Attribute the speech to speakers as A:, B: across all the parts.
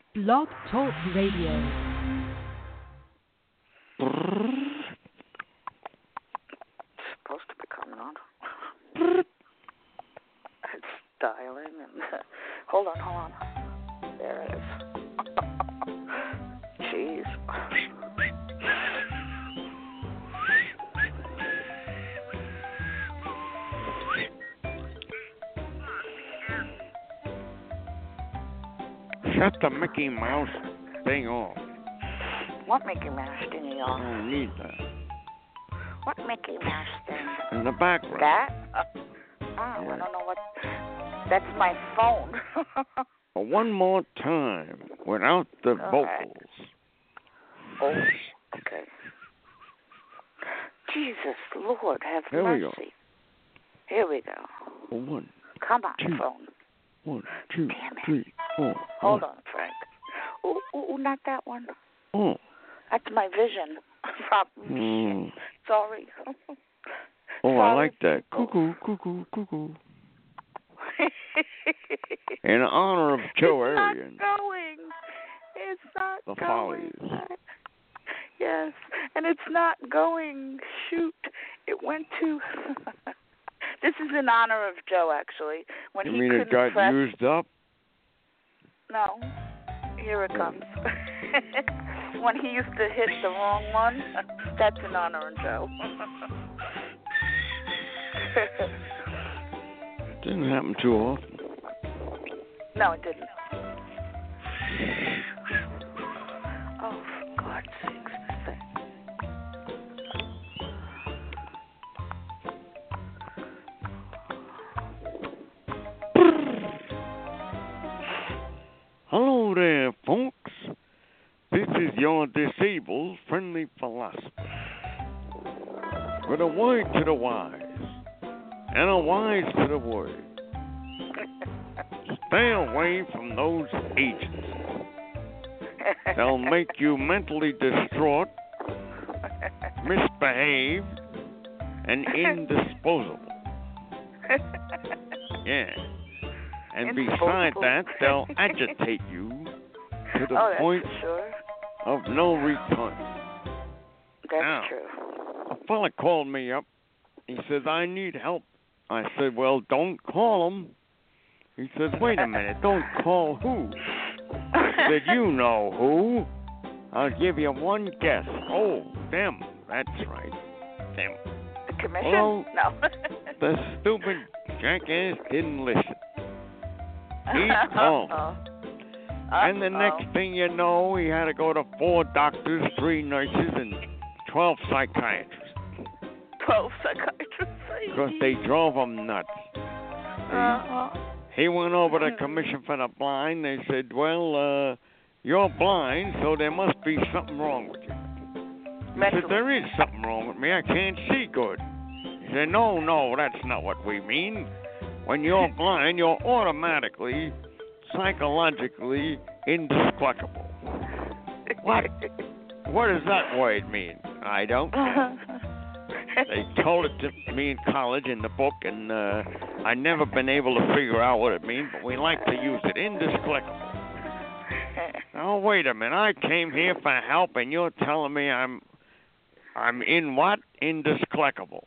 A: Blog Talk Radio.
B: Supposed to be coming on. It's dialing and hold on. There it is. Jeez.
C: Shut the Mickey Mouse thing off.
B: What Mickey Mouse thingy
C: I
B: on?
C: don't need that.
B: What Mickey Mouse thing?
C: In the background.
B: That? I don't know what. That's my phone.
C: One more time, without the vocals.
B: Oh, okay. Jesus, Lord, have
C: Here
B: mercy.
C: we go.
B: Here we go.
C: One,
B: Come on,
C: two.
B: phone.
C: 1, 2,
B: Damn it.
C: 3, 4.
B: Hold on, Frank. Ooh, not that one.
C: Oh.
B: That's my vision problem. Sorry.
C: Oh, I
B: Sorry.
C: like that. Cuckoo, cuckoo, cuckoo. In honor of Joe Arian.
B: It's not
C: The
B: going.
C: Follies.
B: Yes, and it's not going. Shoot, it went to. This is in honor of Joe, actually. When
C: You
B: he
C: mean
B: couldn't
C: it got
B: press...
C: used up?
B: No. Here it comes. When he used to hit the wrong one, that's in honor of Joe.
C: Didn't happen too often.
B: No, it didn't. Oh, for God's sakes.
C: Hello there, folks. This is your disabled friendly philosopher. With a word to the wise and a wise to the word. Stay away from those agents. They'll make you mentally distraught, misbehaved, and indisposable. Yeah. And beside that, they'll agitate you to the point of no return.
B: That's
C: now,
B: true.
C: A fella called me up. He says, I need help. I said, well, don't call him. He says, wait a minute, don't call who? I said, you know who. I'll give you one guess. Oh, them. That's right. Them.
B: The commission?
C: Well,
B: no.
C: The stupid jackass didn't listen. He called. And the next thing you know, he had to go to 4 doctors, 3 nurses, and 12 psychiatrists.
B: 12 psychiatrists?
C: Because they drove him nuts. He went over to the Commission for the Blind. They said, well, you're blind, so there must be something wrong with you. He said, there is something wrong with me. I can't see good. He said, no, that's not what we mean. When you're blind, you're automatically, psychologically indescribable. What? What does that word mean? I don't know. They told it to me in college in the book, and I've never been able to figure out what it means, but we like to use it. Indescribable. Oh, wait a minute. I came here for help, and you're telling me I'm in what? Indescribable.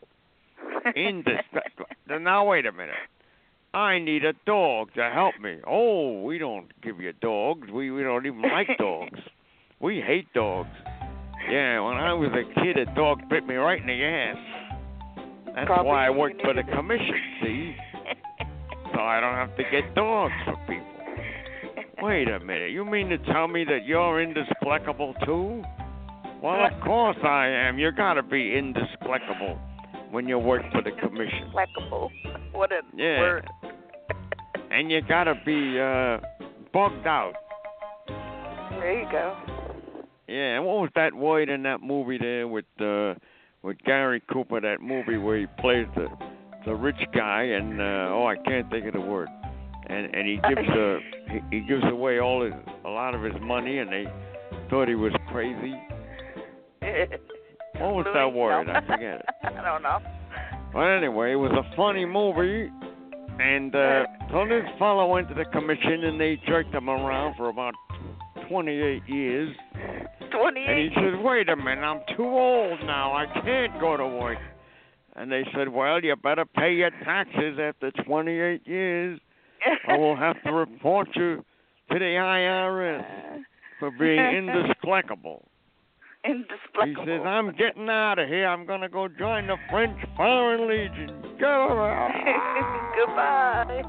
C: Now, wait a minute. I need a dog to help me. Oh, we don't give you dogs. We don't even like dogs. We hate dogs. Yeah, when I was a kid, a dog bit me right in the ass. That's why I worked for the commission, see? So I don't have to get dogs for people. Wait a minute. You mean to tell me that you're indescribable, too? Well, of course I am. You got to be indescribable when you work for the commission.
B: Indescribable. What a word.
C: And you got to be bugged out.
B: There you go.
C: Yeah, and what was that word in that movie there with Gary Cooper? That movie where he plays the rich guy, and I can't think of the word. And he gives away a lot of his money, and they thought he was crazy. What was that word? I forget it.
B: I don't know.
C: Well, anyway, it was a funny movie, and so this fellow went to the commission, and they jerked him around for about 28 years.
B: 28.
C: And he says, wait a minute, I'm too old now. I can't go to work. And they said, well, you better pay your taxes after 28 years, or we'll have to report you to the IRS for being indisclacable. He says, I'm getting out of here. I'm going to go join the French Foreign Legion.
B: Goodbye.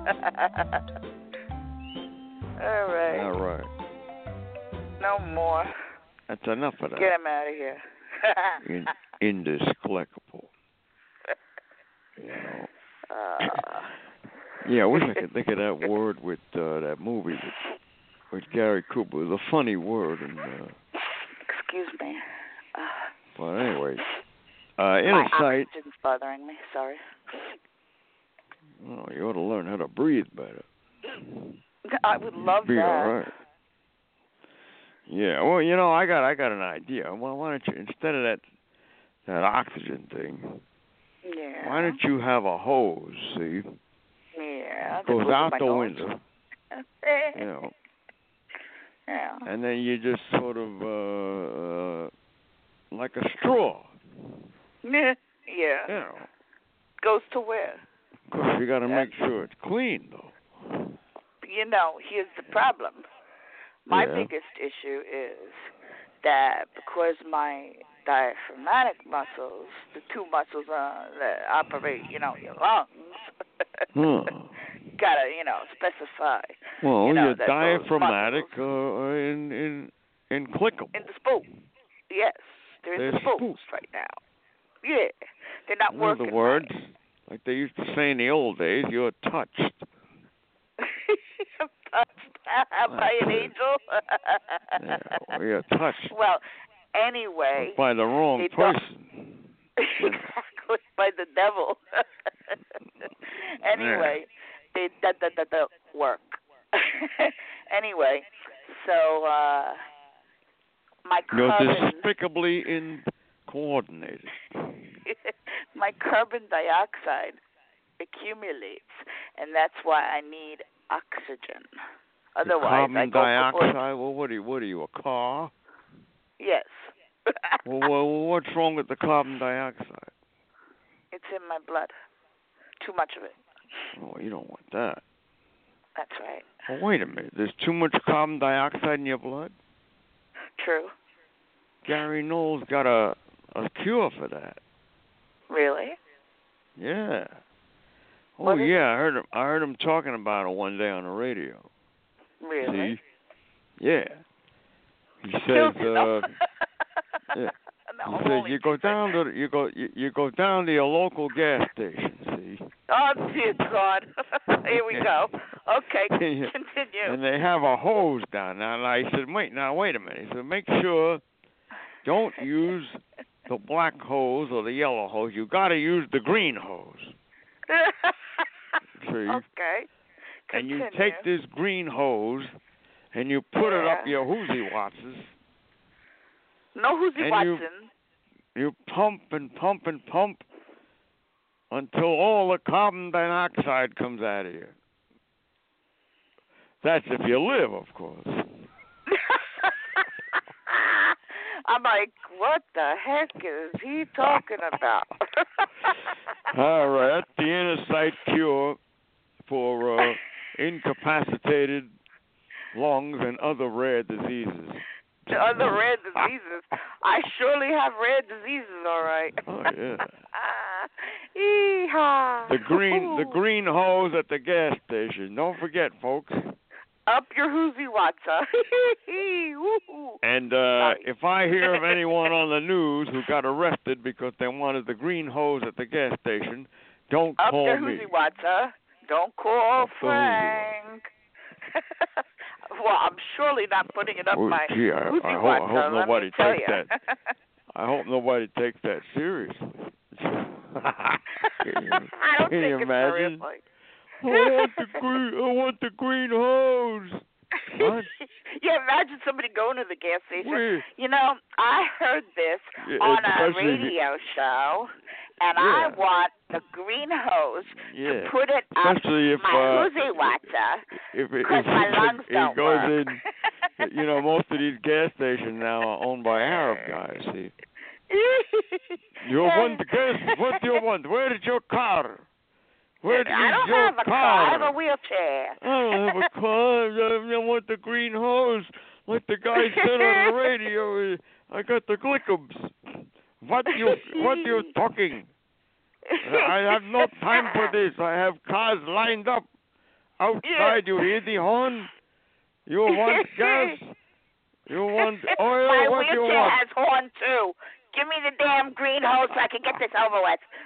B: All right.
C: All right.
B: No more.
C: That's enough of that.
B: Get him out of here.
C: Indisclacable. You know. Yeah, I wish I could think of that word with that movie with Gary Cooper. It was a funny word. And,
B: excuse me.
C: But anyway,
B: my
C: Inner Sight.
B: oxygen's bothering me. Sorry.
C: Oh, you ought to learn how to breathe better.
B: I would love
C: Be
B: that.
C: all right. Yeah. Well, you know, I got an idea. Well, why don't you, instead of that oxygen thing?
B: Yeah.
C: Why don't you have a hose? See?
B: Yeah.
C: Goes out the window. You know.
B: Yeah.
C: And then you just sort of like a straw.
B: Yeah.
C: You know.
B: Goes to where?
C: Of course, you got to make sure it's clean, though.
B: You know, here's the problem. My biggest issue is that because my diaphragmatic muscles, the two muscles that operate, you know, your lungs, gotta, you know, specify.
C: Well,
B: you know,
C: your diaphragmatic in clickable.
B: In the spool. Yes, there's the spools right now. Yeah, they're not working.
C: In other words,
B: right.
C: Like they used to say in the old days, you're touched.
B: By an angel?
C: Yeah, well, you're touched.
B: Well, anyway.
C: By the wrong person.
B: Exactly, by the devil. Anyway, they work. Anyway, so my
C: You're
B: carbon...
C: despicably coordinated.
B: My carbon dioxide accumulates, and that's why I need oxygen. Otherwise,
C: carbon dioxide. Well, what are you, a car?
B: Yes.
C: well, what's wrong with the carbon dioxide?
B: It's in my blood. Too much of it.
C: Oh, you don't want that.
B: That's right.
C: Well, wait a minute. There's too much carbon dioxide in your blood?
B: True.
C: Gary Knowles got a cure for that.
B: Really?
C: Yeah. Oh yeah, I heard him talking about it one day on the radio.
B: Really?
C: See? Yeah. He says yeah.
B: No,
C: he says you go down to your local gas station, see?
B: Oh dear God. Here we go. Okay, continue.
C: And they have a hose down there. And I said, wait a minute. He said, make sure don't use the black hose or the yellow hose. You got to use the green hose. See?
B: Okay.
C: And you take this green hose and you put it up your Hoosie Wattses.
B: No Hoosie Watson.
C: You pump and pump and pump until all the carbon dioxide comes out of you. That's if you live, of course.
B: I'm like, what the heck is he talking about?
C: All right, that's the Inner Sight cure for incapacitated lungs and other rare diseases.
B: The other rare diseases. I surely have rare diseases, all right.
C: Oh yeah.
B: Yeehaw.
C: The green hose at the gas station. Don't forget, folks.
B: Up your Hoosie Watsa.
C: And if I hear of anyone on the news who got arrested because they wanted the green hose at the gas station, don't
B: Up
C: call
B: your
C: me.
B: Hoosie Watsa. Don't call Frank. Well, I'm surely not putting it up my Hoosie
C: I hope nobody takes
B: that.
C: I hope nobody takes that seriously.
B: I don't
C: Can you
B: take
C: imagine?
B: it seriously.
C: I want the green hose. What?
B: Yeah, imagine somebody going to the gas station.
C: Wait.
B: You know, I heard this on a radio show, and I want the green hose to put it up
C: especially if,
B: my Hoosie Watsa because my lungs don't
C: goes
B: work.
C: You know, most of these gas stations now are owned by Arab guys. See, you want the gas? What do you want? Where is your car? Where is
B: I don't
C: your
B: have a car. I have a wheelchair.
C: I don't have a car. I want the green hose, like the guy said on the radio. I got the glickums. What you talking? I have no time for this. I have cars lined up outside. You hear the horn? You want gas? You want oil?
B: My
C: What do you
B: wheelchair
C: want?
B: has horn too. Give me the damn green hose so I can get this over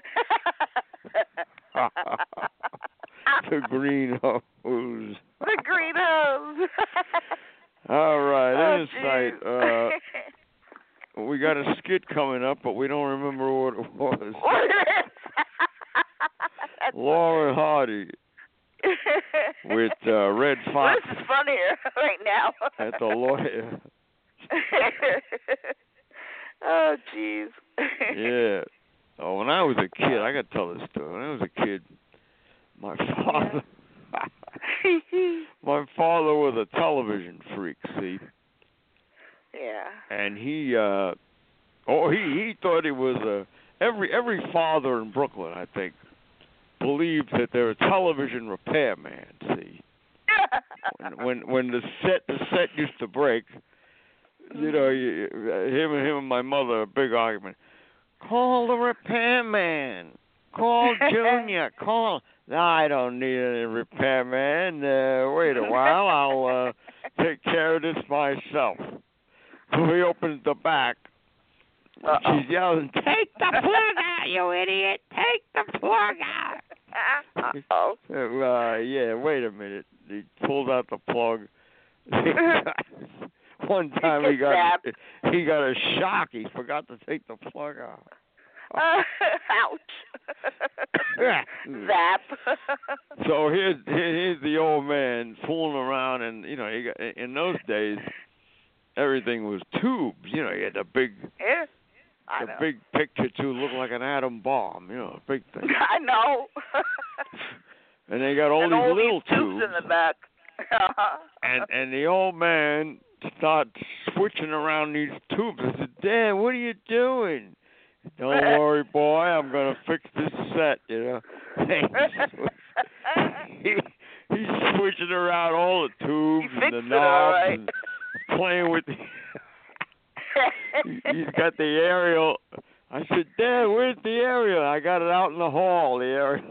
B: with.
C: The green hose.
B: The green hose.
C: All right,
B: Oh,
C: Insight. We got a skit coming up, but we don't remember what it was. Laurel Hardy with Red Fox.
B: This is funnier right now.
C: At the lawyer.
B: Oh, jeez.
C: Yeah. Oh, when I was a kid, I got to tell this story. When I was a kid, my father, my father was a television freak. See.
B: Yeah.
C: And he thought he was every father in Brooklyn, I think, believed that they're a television repairman. See. When the set used to break, you know, him and my mother, a big argument. Call the repairman. Call Junior. Call. No, I don't need any repairman. Wait a while. I'll take care of this myself. So he opens the back. She's yelling, "Take the plug out, you idiot! Take the plug out!" Yeah, wait a minute. He pulls out the plug. One time he got a shock. He forgot to take the plug out.
B: Ouch. Zap.
C: So here's the old man fooling around, and you know, in those days, everything was tubes. You know, you had the big picture tube looked like an atom bomb. You know, a big thing.
B: I know.
C: And they got all these little
B: tubes in the back.
C: and the old man starts switching around these tubes. I said, "Dad, what are you doing?" "Don't worry, boy. I'm gonna fix this set." You know. He's switching around all the tubes and the knobs and playing with. He's got the aerial. I said, "Dad, where's the aerial?" "I got it out in the hall. The aerial."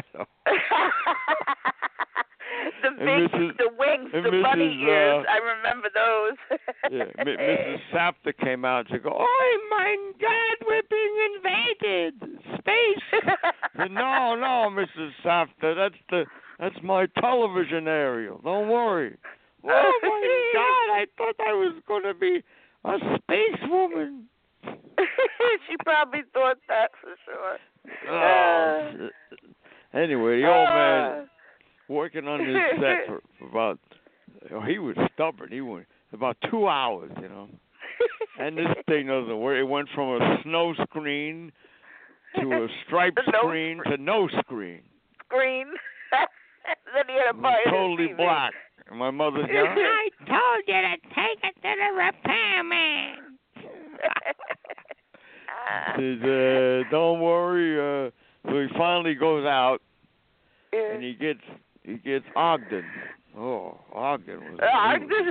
B: The wings, the bunny ears. I remember those.
C: Yeah, Mrs. Sapter came out and she go, "Oh my God, we're being invaded! Space!" Said, No, Mrs. Sapter, that's my television aerial. Don't worry. Oh my God, I thought I was going to be a space woman.
B: She probably thought that for sure.
C: Anyway, the old man working on this set for about, he was stubborn. He went about 2 hours, you know. And this thing doesn't work. It went from a snow screen to a striped screen to no screen.
B: Then he had a buy
C: totally black. And my mother's yelling, "I told you to take it to the repairman." Says, "Don't worry." So he finally goes out, and he gets Ogden. Oh, Ogden was.
B: Ogden.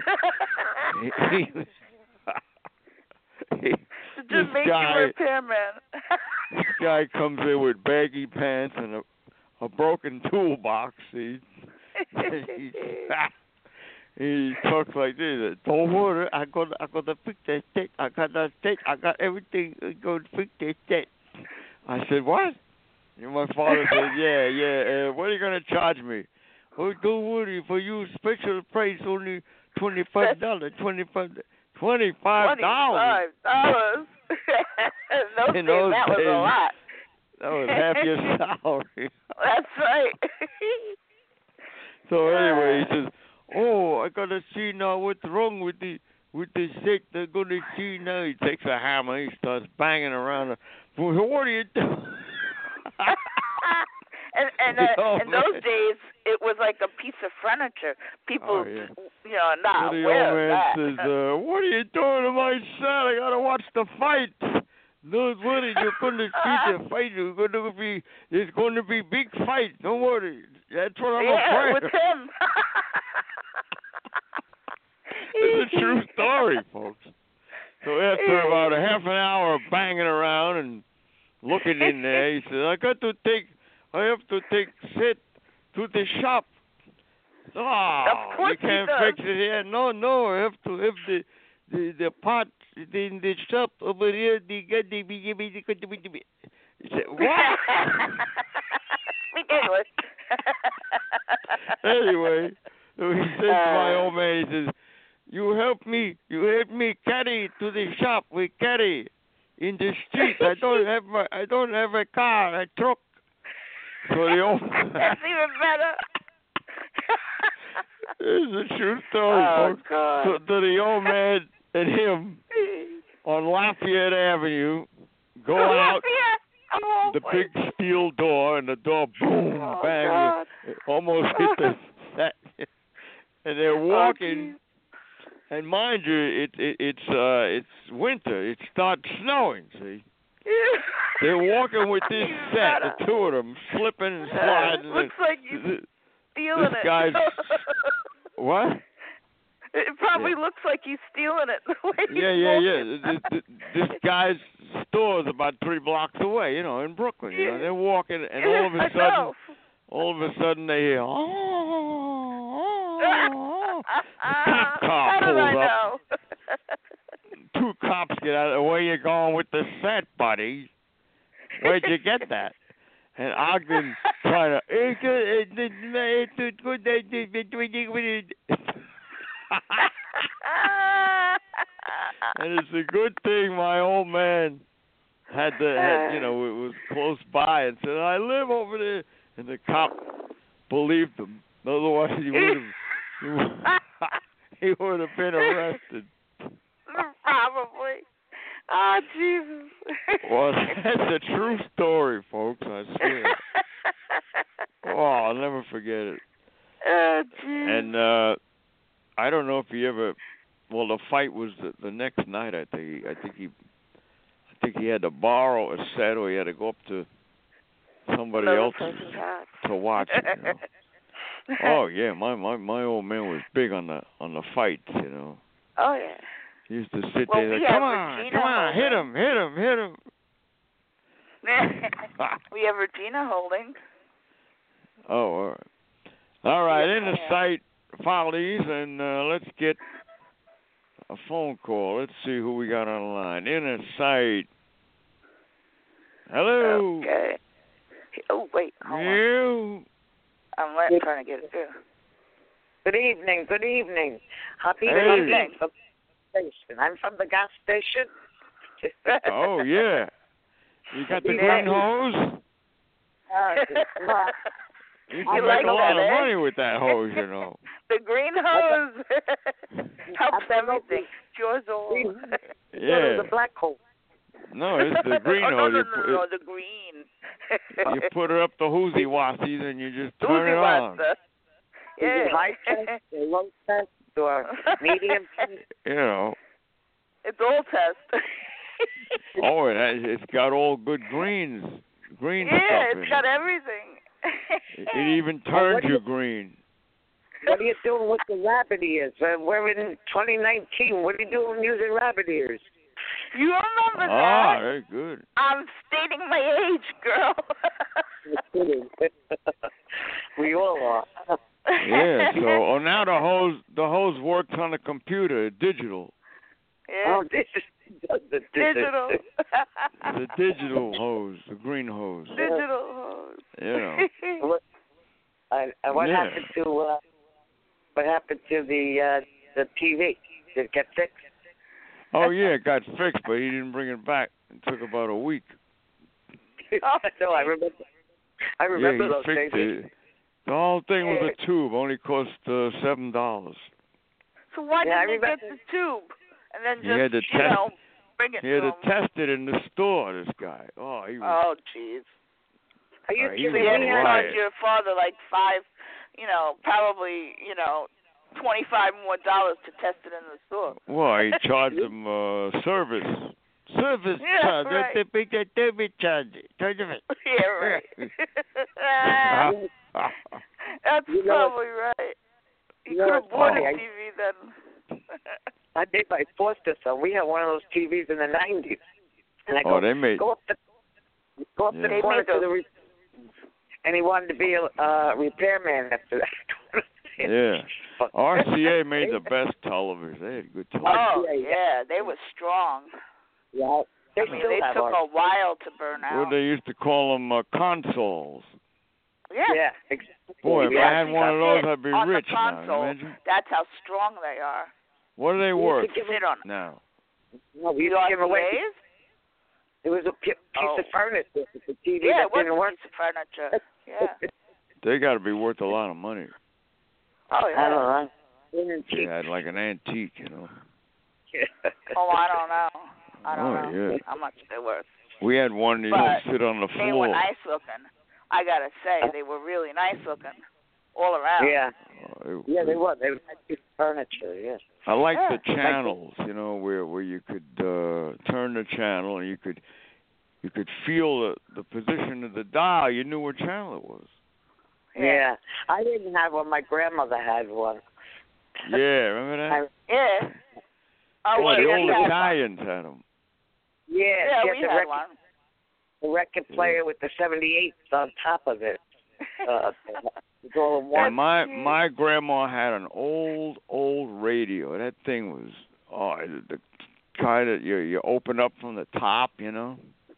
B: Just make you repairman.
C: This guy comes in with baggy pants and a broken toolbox. He talks like this. "Don't worry, I got to fix that stick. I got that stick. I got everything. Go fix that stick." I said, "What?" And my father said, "Yeah. What are you gonna charge me?" "Oh, don't worry. For you, special price only $25. $25.
B: $25. In those days, that was a lot.
C: That was half your salary.
B: That's right.
C: So anyway, he says, "Oh, I gotta see now what's wrong with the stick. They're gonna see now." He takes a hammer, he starts banging around. "What are you doing?"
B: in those days, it was like a piece of furniture. People, not
C: so the
B: aware
C: old
B: of
C: man
B: that.
C: says, "What are you doing to my son? I gotta watch the fight. Don't worry, you're gonna see the fight. There's going to be big fight. Don't worry. That's what I'm afraid
B: with him."
C: It's a true story, folks. So after about a half an hour of banging around and looking in there, he said, I have to take Sid to the shop. Oh, you can't fix it here. No, I have to have the pot in the shop over here. He said, what? Anyway, so he says to my old man, he says, you help me carry to the shop. We carry in the street. I don't have a car, a truck. So the old man,
B: that's even better.
C: This is a true story, folks.
B: God.
C: So the old man and him on Lafayette Avenue go out the big steel door, and the door boom, bang,
B: God.
C: it almost hit the set. And they're walking. And mind you, it's winter. It starts snowing. See, they're walking with this set, the two of them, slipping and sliding.
B: Looks like he's stealing
C: this guy's, what?
B: It probably looks like he's stealing it. The way he's
C: walking. This guy's store is about 3 blocks away. In Brooklyn. They're walking, and all of a sudden, they hear, cop car pulls up. 2 cops get out. Where you going with the set, buddy? Where'd you get that? And Ogden trying to. And it's a good thing my old man had it was close by and said, I live over there. And the cop believed him. Otherwise, he would have been arrested.
B: Probably. Oh, Jesus.
C: Well, that's a true story, folks. I swear. I'll never forget it.
B: Oh, Jesus.
C: And I don't know if he ever. Well, the fight was the next night. I think he had to borrow a set, or he had to go up to somebody else's to watch it. Oh yeah, my old man was big on the fights.
B: Oh yeah.
C: He used to sit there like, come on, hit him.
B: We have Regina holding.
C: Oh, all right. In the sight, Follies, and let's get a phone call. Let's see who we got on the line. In the sight. Hello.
B: Okay. Oh wait, hold on. I'm trying to get it through.
D: Good evening. Happy evening. I'm from the gas station.
C: Oh, yeah. You got the green hose? You can make a lot of money with that hose,
B: The green hose helps everything. Cures all.
C: Yeah.
D: The black hole.
C: No, it's the green hose.
B: No, the green.
C: You put it up the hoozy wassies and you just turn it on.
B: Yeah.
D: High test, low test, or medium test.
B: It's all test.
C: Oh, it's got all good green stuff in it.
B: Yeah, it's got everything.
C: It even turns you green.
D: What are you doing with the rabbit ears? We're in 2019. What are you doing using rabbit ears?
B: You remember that?
C: Ah, very good.
B: I'm stating my age, girl.
D: We all are.
C: Yeah. So now the hose works on the computer, digital.
B: Yeah.
D: Oh, this is
B: digital.
C: The digital hose, the green hose.
B: Digital hose.
D: What happened to the TV? Did it get fixed?
C: Oh yeah, it got fixed, but he didn't bring it back. It took about a week.
D: No, I remember those
C: fixed
D: things.
C: It. The whole thing was a tube, only cost $7.
B: So why didn't he get the tube and then just bring it?
C: He had to test it in the store. This guy. Oh, he was.
B: Oh, jeez.
D: Are you
C: He
B: So
C: was
B: you had to
C: right.
B: charge your father like probably $25 more to test it in the store.
C: Well, he charged him service
B: Yeah,
C: charge.
B: right.
C: The big debit charge.
B: Yeah, right. That's probably right. You could have bought a TV then.
D: I did my foster son. We had one of those TVs in the 90s. And I go,
C: they made.
D: go up the corner to the and he wanted to be a repairman after that.
C: Yeah. RCA made the best television. They had good television.
B: Oh, yeah. They were strong.
D: Yeah. They
B: took a while to burn out.
C: Well, they used to call them consoles.
B: Yeah.
D: Exactly.
C: Boy, if I had one of those, I'd be
B: on
C: rich
B: the console,
C: now. Imagine.
B: That's how strong they are.
C: What are they worth
B: Sit on
C: now?
D: No, we used to give away.
B: RCAs?
D: It was a piece of furniture. The TV
B: Yeah,
D: that
B: it was
D: didn't
B: a
D: work.
B: piece of furniture. Yeah.
C: They got to be worth a lot of money.
B: Oh, yeah.
D: I don't know.
C: Yeah, like an antique, you know.
B: Oh, I don't know. I don't know
C: Yeah.
B: how much they're worth.
C: We had one that used to sit on the floor.
B: They were nice looking. I got to say, they were really nice looking all around.
D: Yeah.
C: Yeah,
D: they were. They were like piece of furniture, yeah.
C: I like the channels, where you could turn the channel and you could feel the position of the dial. You knew what channel it was.
D: Yeah. I didn't have one. My grandmother had one.
C: Yeah, remember that?
B: Yeah. Oh,
C: Well, the old
B: had
C: Italians had them.
D: Yeah,
B: we had one.
D: The record player with the 78s on top of it. It's all in one.
C: And my grandma had an old radio. That thing was the kind that you open up from the top,
B: Yeah.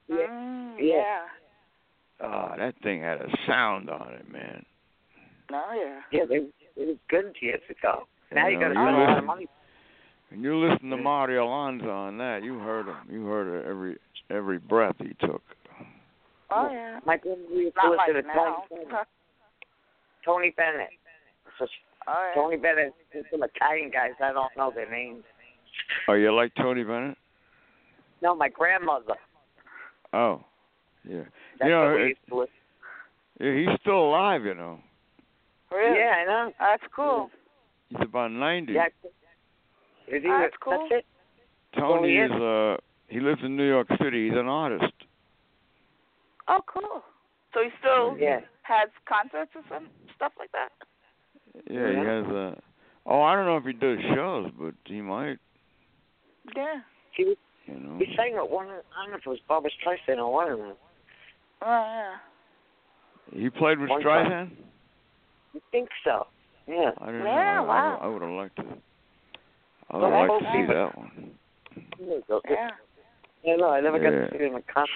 C: That thing had a sound on it, man.
B: Oh, yeah.
D: Yeah, it was good years ago. Now you got to
C: you
D: spend a lot of money.
C: And you listen to Mario Alonso on that, you heard him. You heard every breath he took.
B: Oh, yeah.
D: My grandmother used to
B: Not
D: listen
B: like
D: to
B: now.
D: Tony Bennett.
B: Oh, yeah.
D: Tony Bennett, some Italian guys, I don't know their names.
C: Oh, you like Tony Bennett?
D: No, my grandmother.
C: Oh, yeah.
D: That's what we used to listen.
C: Yeah, he's still alive, you know.
B: Really?
D: Yeah, I know.
B: That's cool.
C: He's about 90.
D: Yeah. Is he?
B: That's cool.
D: That's it.
C: Tony he lives in New York City. He's an artist.
B: Oh, cool. So he still has concerts or some stuff like that?
C: Yeah, he has I don't know if he does shows, but he might.
B: Yeah.
D: He sang with one, I don't know if it was Barbra Streisand or one of them.
B: Oh, yeah.
C: He played with
D: One
C: Streisand?
D: time. I think so. Yeah.
C: I didn't
B: Yeah,
C: know.
B: wow.
C: I would have liked to. I would have liked to see that one.
B: Yeah.
D: Yeah, no, I never got to see him in concert.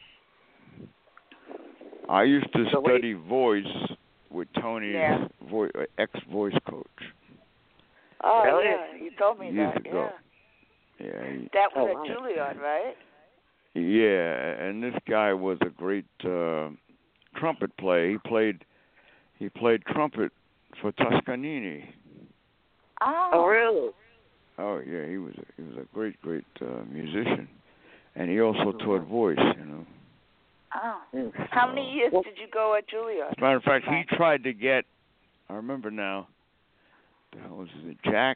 C: I used to study voice with Tony's ex-voice coach.
B: Oh,
D: Really?
B: yeah. You told me
C: Years
B: that.
C: ago.
B: Yeah.
C: Yeah.
B: That was at Juilliard, right?
C: Yeah, and this guy was a great trumpet player. He played trumpet for Toscanini.
B: Oh,
D: really?
C: Oh yeah, he was a great musician, and he also taught voice.
B: Oh. How many years did you go at Juilliard?
C: As a matter of fact, he tried to get. I remember now. The hell was it?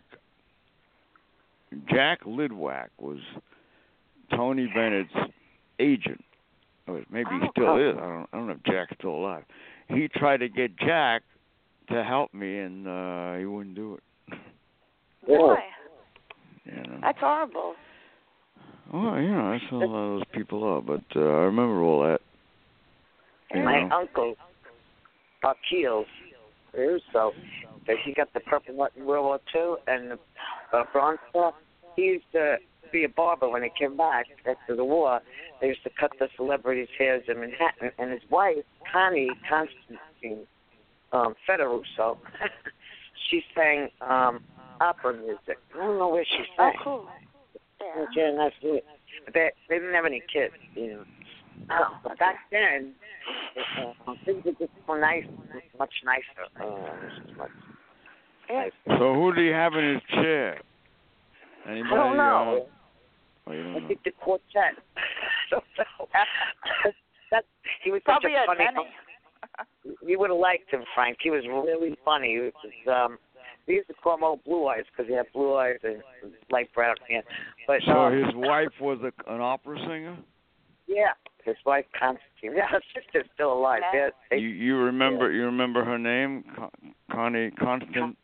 C: Jack Lidwack was Tony Bennett's agent. Maybe he still is. I don't know if Jack's still alive. He tried to get Jack to help me, and he wouldn't do it.
B: Why?
C: That's
B: horrible.
C: Well, that's how a lot of those people are. But I remember all that.
D: My uncle, Keels, so he got the Purple Heart in World War II and the Bronze Star. He used to be a barber when he came back after the war. They used to cut the celebrities' hairs in Manhattan. And his wife, Connie Constantine Federuso, she sang opera music. I don't know where she sang.
B: Oh, cool.
D: Yeah, that's it. But they didn't have any kids, But back then, things were just so nice, much nicer.
C: So who do you have in his chair? Anybody?
D: I don't know.
C: You don't
D: I
C: know.
D: think the quartet. I don't know. He was
B: Probably
D: such a
B: had
D: funny
B: many.
D: uncle. You would have liked him, Frank. He was really funny. He was, we used to call him Old Blue Eyes because he had blue eyes and light brown hair. But
C: so his wife was an opera singer?
D: Yeah, his wife Constantine. Yeah, her sister's still alive.
C: You remember her name? Constantine,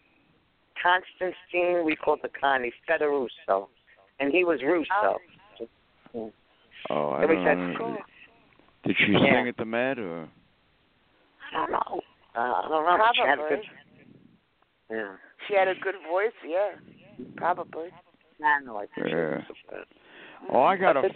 D: we called her Connie Federuso. And he was Russo.
C: Oh, I don't know. Cool. Did she sing at the Met or?
D: I don't know.
B: Probably. She had a good voice. Yeah, probably.
C: I got a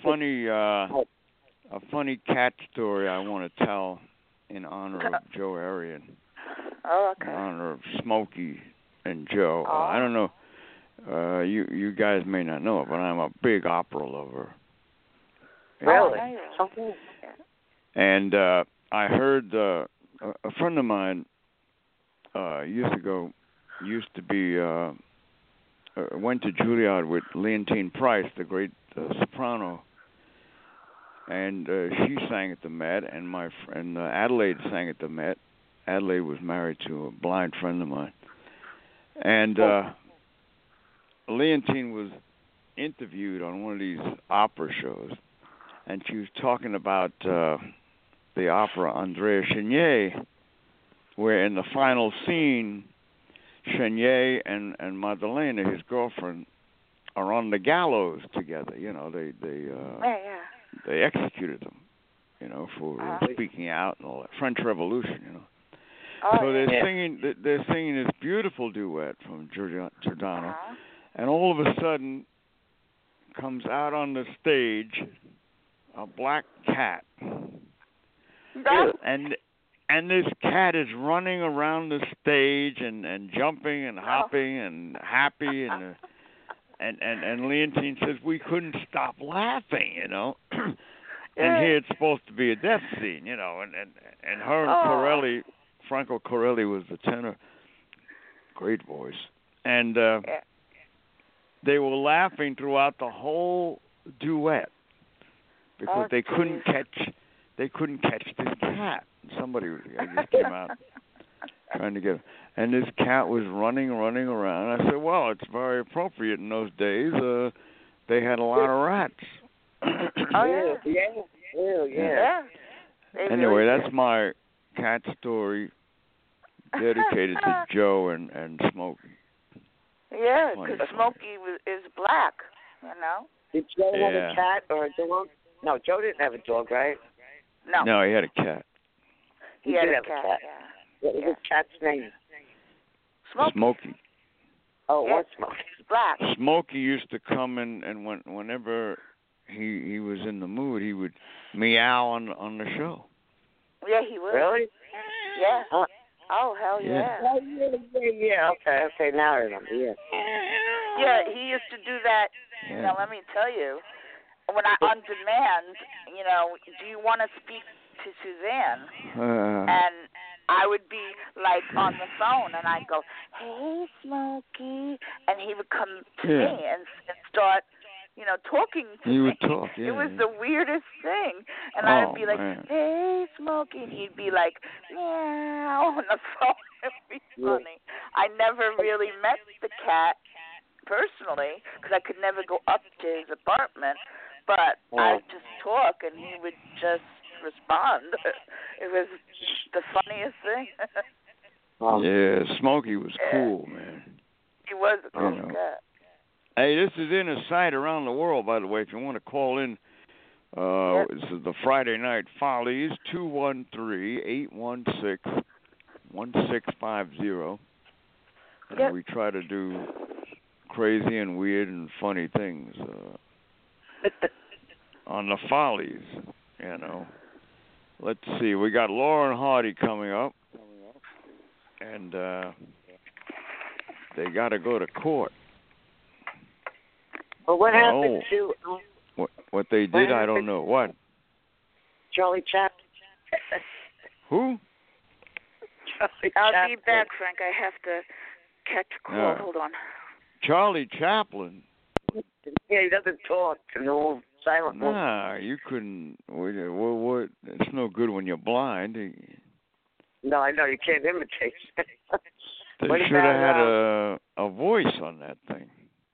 C: funny cat story I want to tell in honor of Joe Arion.
B: Oh, okay.
C: In honor of Smokey and Joe. I don't know. You guys may not know it, but I'm a big opera lover.
D: Really?
B: Okay.
C: And I heard a friend of mine years ago used to be went to Juilliard with Leontine Price, the great soprano, and she sang at the Met, and my friend Adelaide sang at the Met. Adelaide was married to a blind friend of mine, and Leontine was interviewed on one of these opera shows, and she was talking about the opera Andrea Chenier, where in the final scene, Chenier and Madalena, his girlfriend, are on the gallows together. You know, they executed them, you know, for speaking out and all that. French Revolution, you know. So they're singing this beautiful duet from Giordano, and all of a sudden comes out on the stage a black cat, and this cat is running around the stage and jumping and hopping and happy and Leontine says we couldn't stop laughing, you know. And here it's supposed to be a death scene, you know, and her and Corelli, Franco Corelli was the tenor, great voice, and they were laughing throughout the whole duet because they couldn't catch this cat. Somebody I guess came out trying to get him. And this cat was running around. I said, well, it's very appropriate in those days. They had a lot of rats. Anyway, that's my cat story dedicated to Joe and Smokey.
B: Yeah, because Smokey is black, you know.
D: Did Joe have a cat or a dog? No, Joe didn't have a dog, right?
C: No, he had a cat.
D: He had a cat. What was his cat's name?
C: Smokey.
D: Oh, what's Smokey?
B: Black.
C: Smokey used to come in, and whenever he was in the mood, he would meow on the show.
B: Yeah, he would.
D: Really?
B: Yeah. Oh, hell yeah.
D: Oh, yeah. Okay, now I remember,
B: Yeah, he used to do that. You know, let me tell you, when on demand, you know, do you want to speak to Suzanne? And I would be, like, on the phone, and I'd go, hey, Smokey, and he would come to me and start, you know, talking to me.
C: He would talk,
B: It was the weirdest thing. And I'd be like, hey, Smokey, and he'd be like, meow, on the phone. It would be funny. I never really met the cat personally, because I could never go up to his apartment, but I'd just talk, and he would just respond. It was the funniest thing.
C: Yeah, Smokey was cool, man.
B: He was a cool cat.
C: Hey, this is In a Sight Around the World, by the way. If you want to call in, this is the Friday Night Follies, 213-816-1650. And we try to do crazy and weird and funny things on the Follies, you know. Let's see. We got Laurel and Hardy coming up, and they got to go to court.
D: Well, what happened to...
C: What they did, I don't know. What?
D: Charlie Chaplin.
C: Who?
B: I'll be back, Frank. I have to catch a call. Hold on.
C: Charlie Chaplin?
D: Yeah, he doesn't talk. No, silent.
C: Nah, you couldn't... What? It's no good when you're blind.
D: No, I know you can't imitate.
C: They should have had a voice on that thing.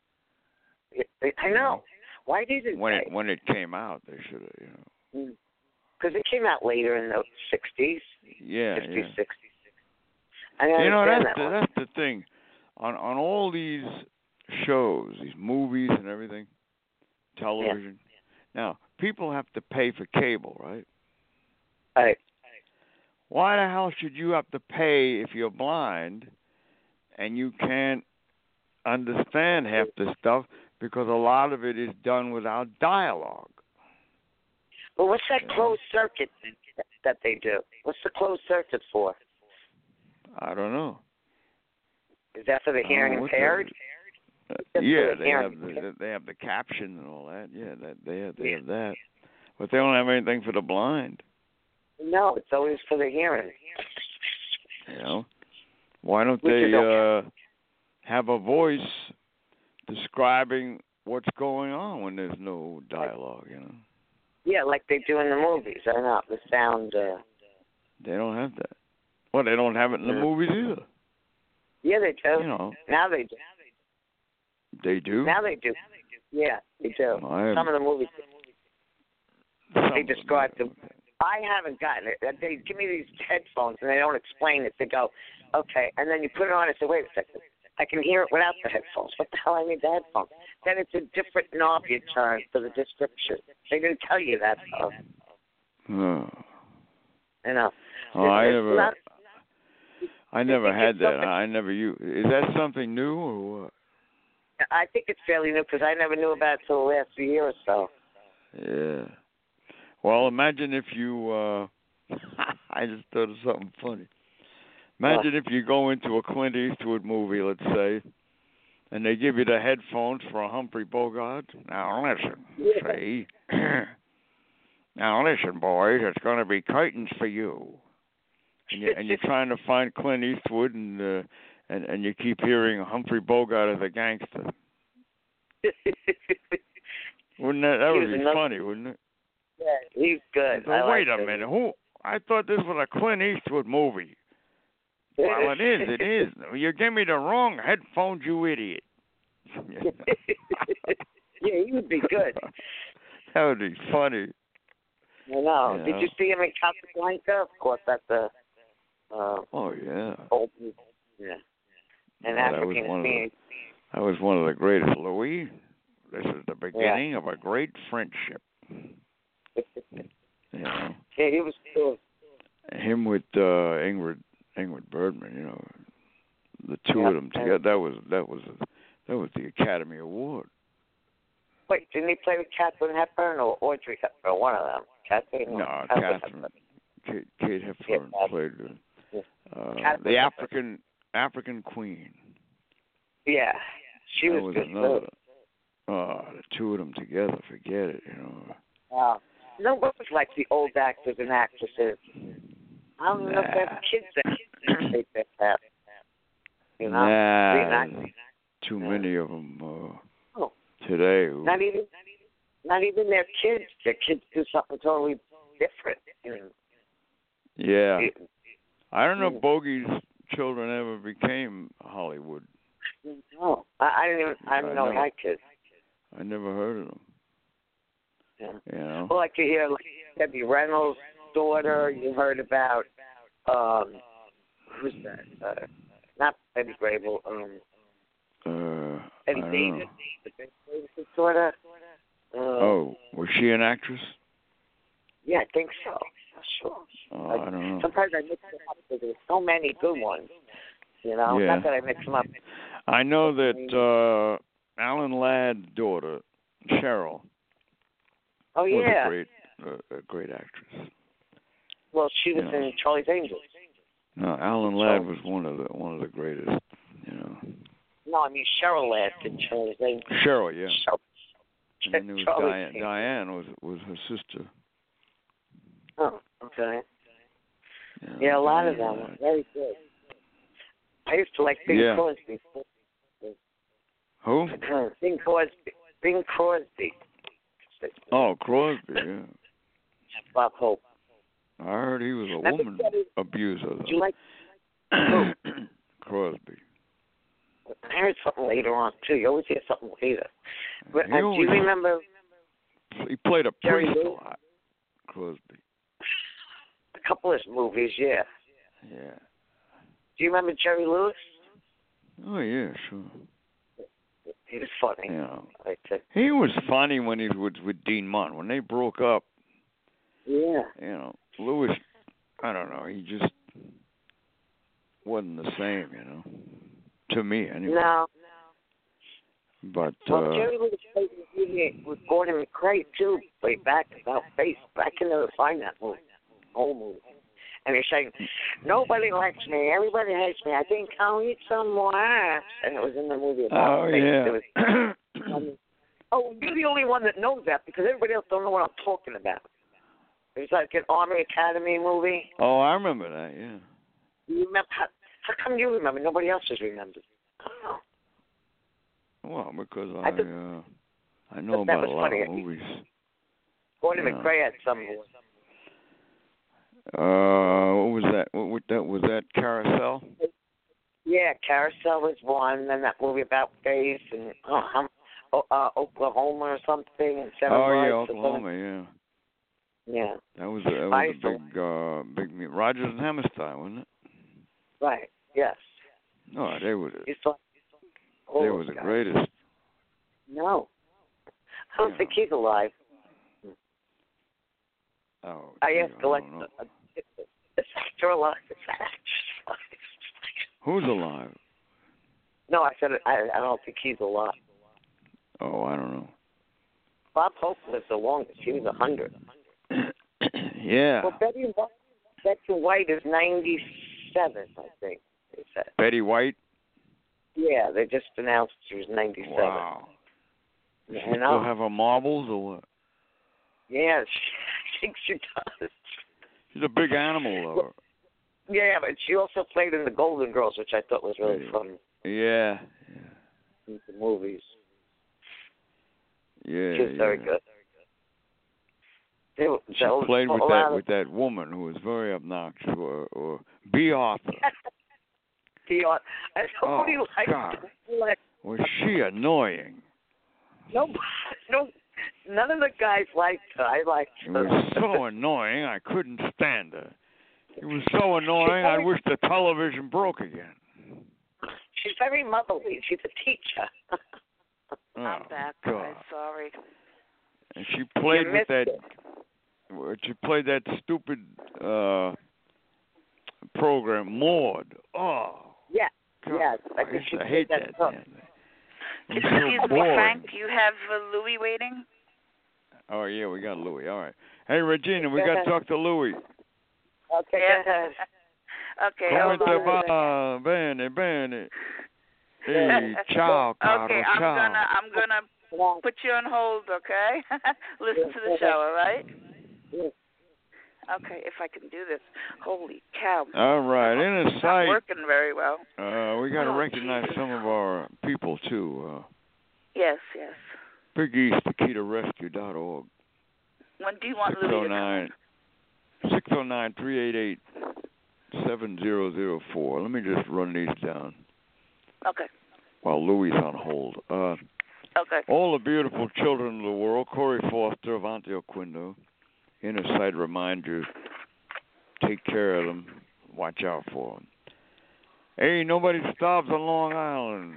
D: I know. Why didn't they?
C: When it came out, they should have,
D: Because it came out later in the 60s.
C: Yeah,
D: 50s,
C: yeah.
D: 60s.
C: That's the thing. On all these shows, these movies and everything, television. Yeah. Now, people have to pay for cable, right?
D: Right.
C: Why the hell should you have to pay if you're blind and you can't understand half the stuff? Because a lot of it is done without dialogue.
D: Well, what's that closed circuit that they do? What's the closed circuit for?
C: I don't know.
D: Is that for the hearing impaired?
C: Yeah, they have the caption and all that. Yeah, they have that, but they don't have anything for the blind.
D: No, it's always for the hearing.
C: Why don't they have a voice describing what's going on when there's no dialogue?
D: Yeah, like they do in the movies. I know the sound.
C: They don't have that. Well, they don't have it in the movies either.
D: Yeah, they do. Now they do.
C: They do?
D: Now they do. Yeah, they do. Some of the movies. They describe them. I haven't gotten it. They give me these headphones and they don't explain it. They go, okay, and then you put it on and say, wait a second, I can hear it without the headphones. What the hell? I need the headphones. Then it's a different knob you turn for the description. They didn't tell you that stuff.
C: I never had that. I never used. Is that something new or what?
D: I think it's fairly new because I never knew about it until the last year or so.
C: Yeah. Well, imagine if you. I just thought of something funny. Imagine if you go into a Clint Eastwood movie, let's say, and they give you the headphones for a Humphrey Bogart. Now listen, see. Now listen, boys, it's going to be curtains for you. And you're trying to find Clint Eastwood, and you keep hearing Humphrey Bogart as a gangster. Wouldn't that would be funny, wouldn't it?
D: Yeah, he's good.
C: So wait a minute, I thought this was a Clint Eastwood movie. Well, it is. You gave me the wrong headphones, you idiot.
D: Yeah, he would be good.
C: That would be funny.
D: I know. Did you see him in Casablanca? Of course, that's the. Old, yeah. And African scene.
C: That was one of the greatest. Louis, this is the beginning of a great friendship.
D: Yeah, he was cool.
C: Him with Ingrid Bergman, the two of them together. That was the Academy Award.
D: Wait, didn't he play with Katharine Hepburn or Audrey Hepburn? One of them. Katharine.
C: No, Katharine. Kate Hepburn played the African Queen.
D: Yeah, she was good.
C: Another. The two of them together, forget it.
D: Wow. No, what was like the old actors and actresses? I don't know if they have kids that have.
C: Too many of them today.
D: Not even their kids. Their kids do something totally different.
C: Yeah. I don't know if Bogey's children ever became Hollywood.
D: No, I didn't know my kids.
C: I never heard of them.
D: Well, like you hear Debbie Reynolds' daughter. You heard about who's that? Not Eddie Grable. Eddie Davis. Davis' daughter.
C: Was she an actress?
D: Yeah, I think so. Sure.
C: I don't know.
D: Sometimes I mix them up because there's so many good ones. Not that I mix them up.
C: I know that Alan Ladd's daughter, Cheryl.
D: Oh yeah.
C: Was a great actress.
D: Well, she was in Charlie's Angels.
C: No, Alan Ladd was one of the greatest.
D: No, I mean Cheryl Ladd in Charlie's Angels.
C: Cheryl, yeah. And then there was Diane was her sister.
D: Oh, okay. Yeah, a lot of them were very good. I used to like Bing Crosby.
C: Who?
D: Bing Crosby.
C: Oh, Crosby, yeah.
D: Bob Hope.
C: I heard he was a woman abuser.
D: Did you like
C: Crosby?
D: I heard something later on too. You always hear something later. But do you remember?
C: He played a
D: Jerry
C: priest a
D: Lewis?
C: lot. Crosby.
D: A couple of his movies, yeah.
C: Yeah.
D: Do you remember Jerry Lewis?
C: Oh yeah, sure.
D: He was funny.
C: Yeah.
D: He
C: was funny when he was with Dean Martin. When they broke up,
D: yeah.
C: Lewis, I don't know, he just wasn't the same, to me anyway.
D: No.
C: But
D: Jerry Lewis played in a movie with Gordon McRae too, way back about face. But I can never find that movie, whole movie. And he's saying, "Nobody likes me, everybody hates me. I think I'll eat some laughs." And it was in the movie about face.
C: Yeah.
D: You're the only one that knows that because everybody else don't know what I'm talking about. It was like an Army Academy movie.
C: Oh, I remember that. Yeah.
D: You remember? How come you remember? Nobody else has remembered. I don't know.
C: Well, because I know about a lot of movies.
D: Gordon McRae had some.
C: What was that? Was that Carousel?
D: Yeah, Carousel was one. Then that movie about face and Oklahoma or something. And
C: Oklahoma. Yeah.
D: Yeah.
C: That was a big Rogers and Hammerstein, wasn't it?
D: Right. Yes.
C: No, they were. They were the greatest.
D: No. I don't think he's alive.
C: Oh.
D: I asked Alexa, is actor alive? Is that actress alive?
C: Who's alive?
D: No, I said I don't think he's alive.
C: Oh, I don't know.
D: Bob Hope lived the longest. He was 100.
C: Yeah.
D: Well, Betty White is 97, I think they said.
C: Betty White?
D: Yeah, they just announced she was 97.
C: Wow. Does she still have her marbles or what?
D: Yeah, I think she does.
C: She's a big animal lover.
D: Yeah, but she also played in The Golden Girls, which I thought was really fun.
C: Yeah.
D: In the movies.
C: Yeah.
D: She was very good.
C: She played with that woman who was very obnoxious, or B. Arthur.
D: B. Arthur. Nobody liked her.
C: Was she annoying?
D: No, none of the guys liked her. I liked her.
C: It was so annoying, I couldn't stand her. It was so annoying, I wish the television broke again.
D: She's very motherly. She's a teacher.
B: I'm back, guys. Sorry.
C: And she played with that. She played that stupid program, Maude. Oh.
D: Yeah.
C: God,
D: yes.
C: I hate that.
B: Excuse me, Frank. Do you have Louis waiting?
C: Oh yeah, we got Louis. All right. Hey, Regina, we got to talk to Louis.
D: Okay.
B: Okay.
C: Come bene. Hey, ciao, caro,
B: okay, I'm gonna put you on hold. Okay. Listen to the show. All right. Okay, if I can do this. Holy cow.
C: All right, in a sight.
B: Not working very well.
C: We got to recognize some of our people, too.
B: Yes.
C: Big East, TakitaRescue.org.
B: When do you want Louis to come?
C: 609-388-7004. Let me just run these down.
B: Okay.
C: While Louis is on hold.
B: Okay.
C: All the beautiful children of the world, Corey Foster of Antioch Quindo. Inner Sight reminds you, take care of them, watch out for them. Hey, nobody stops on Long Island.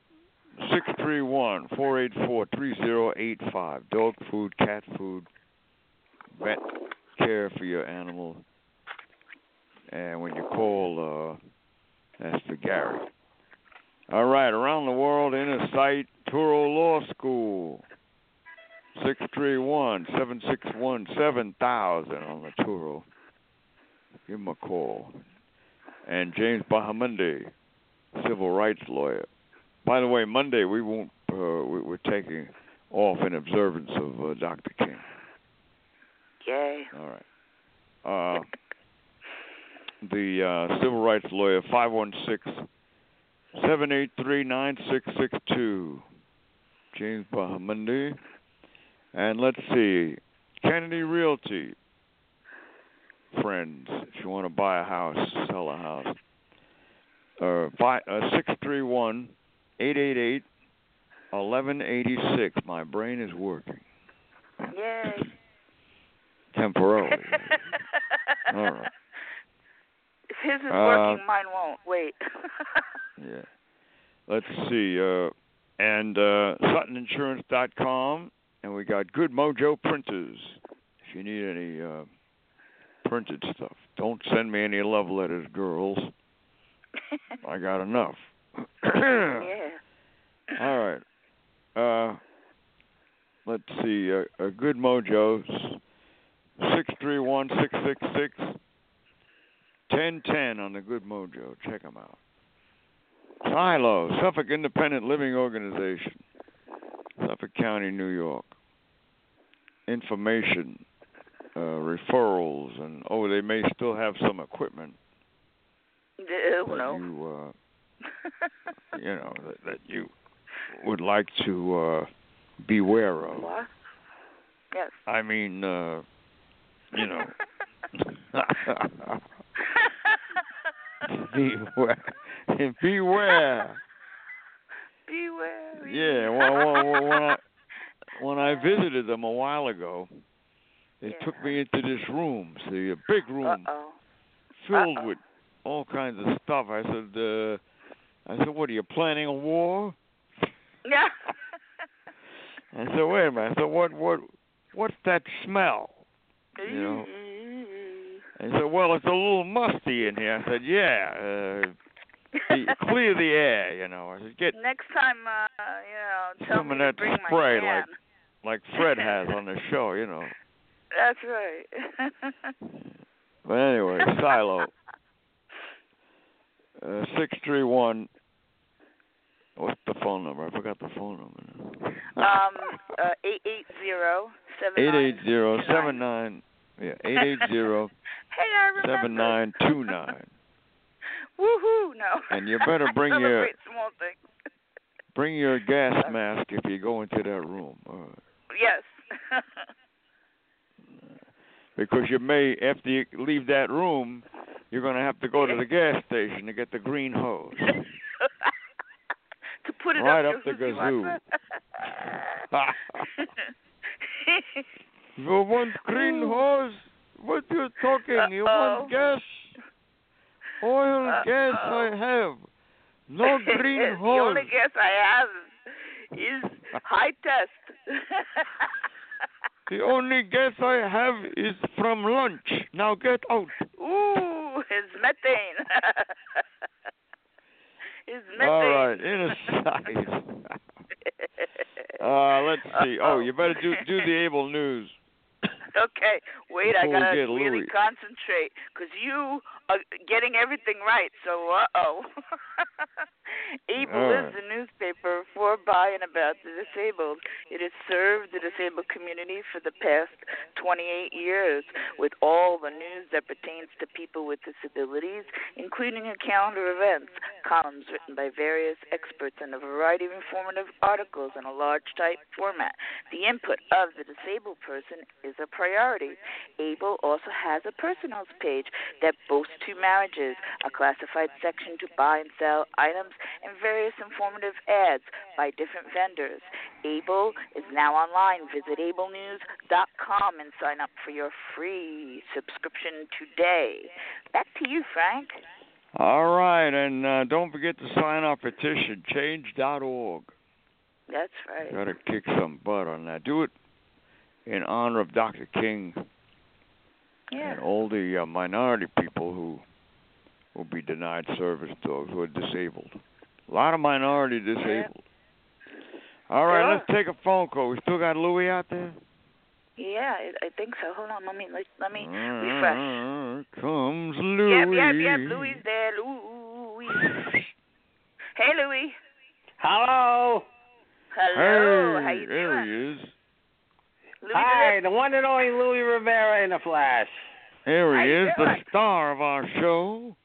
C: 631-484-3085. Dog food, cat food, vet care for your animal. And when you call, that's the Gary. All right, around the world, Inner Sight, Touro Law School. 631-761-7000 on the Touro. Give him a call. And James Bahamundi, civil rights lawyer. By the way, Monday we won't. We're taking off in observance of Dr. King.
B: Yay!
C: All right. The civil rights lawyer, 516-783-9662. James Bahamundi. And let's see, Kennedy Realty, friends if you want to buy a house, sell a house. 631-888-1186. My brain is working.
B: Yay.
C: Temporarily. All right.
B: If his is working, mine won't. Wait.
C: Yeah. Let's see. And SuttonInsurance.com. And we got Good Mojo printers. If you need any printed stuff. Don't send me any love letters, girls. I got enough.
B: Yeah.
C: All right. Let's see. A Good Mojo, 631-666-1010 on the Good Mojo. Check them out. Silo, Suffolk Independent Living Organization, Suffolk County, New York. Information, referrals, and they may still have some equipment.
B: No.
C: That you would like to beware of.
B: What? Yes.
C: I mean, beware. Beware.
B: Beware.
C: Yeah. When I visited them a while ago, they took me into this room. See, a big room filled with all kinds of stuff. I said, "What are you planning a war?"
B: Yeah.
C: I said, "Wait a minute." I said, "What's that smell?" You know. I said, "Well, it's a little musty in here." I said, "Yeah, clear the air." You know. I said, "Get
B: next time, tell
C: some
B: me
C: of that
B: to bring
C: spray
B: my
C: like Fred has on the show." You know.
B: That's right.
C: But anyway, Silo. 631. What's the phone number? I forgot the phone number.
B: 880-7929.
C: 880-79. Yeah, 880.
B: Hey, I remember.
C: 7929.
B: Woohoo! No.
C: And you better bring
B: small things.
C: Bring your gas mask if you go into that room.
B: Yes.
C: Because you may, after you leave that room, you're going to have to go to the gas station to get the green hose.
B: To put it
C: right
B: up
C: the gazoo. You want green hose? What you talking? You want gas? Oil gas I have. No green hose.
B: The only gas I have is high test.
C: The only gas I have is from lunch. Now get out.
B: Ooh, it's methane. It's methane.
C: All right, in a size. Let's see. Oh, you better do the Able News.
B: Okay, wait, I
C: Before
B: gotta
C: we get
B: really
C: Louis.
B: concentrate, because you are getting everything right, so Able is the newspaper for, by, and about the disabled. It has served the disabled community for the past 28 years with all the news that pertains to people with disabilities, including a calendar of events, columns written by various experts, and a variety of informative articles in a large type format. The input of the disabled person is a priority. Able also has a personals page that boasts 2 marriages, a classified section to buy and sell items, and various informative ads by different vendors. Able is now online. Visit ablenews.com and sign up for your free subscription today. Back to you, Frank.
C: All right, and don't forget to sign our petition, change.org.
B: That's right.
C: Got to kick some butt on that. Do it in honor of Dr. King and all the minority people who will be denied service dogs who are disabled. A lot of minority disabled. All right, let's take a phone call. We still got Louis out there?
B: Yeah, I think so. Hold on, let me refresh.
C: Comes Louis.
B: Yep, Louis there. Louis. Hey, Louis.
E: Hello.
B: Hello.
C: Hey,
B: how you doing?
C: There he is.
B: Louis
E: Hi, the one and only Louis Rivera in the flesh.
C: There he is, the
B: doing?
C: star of our show,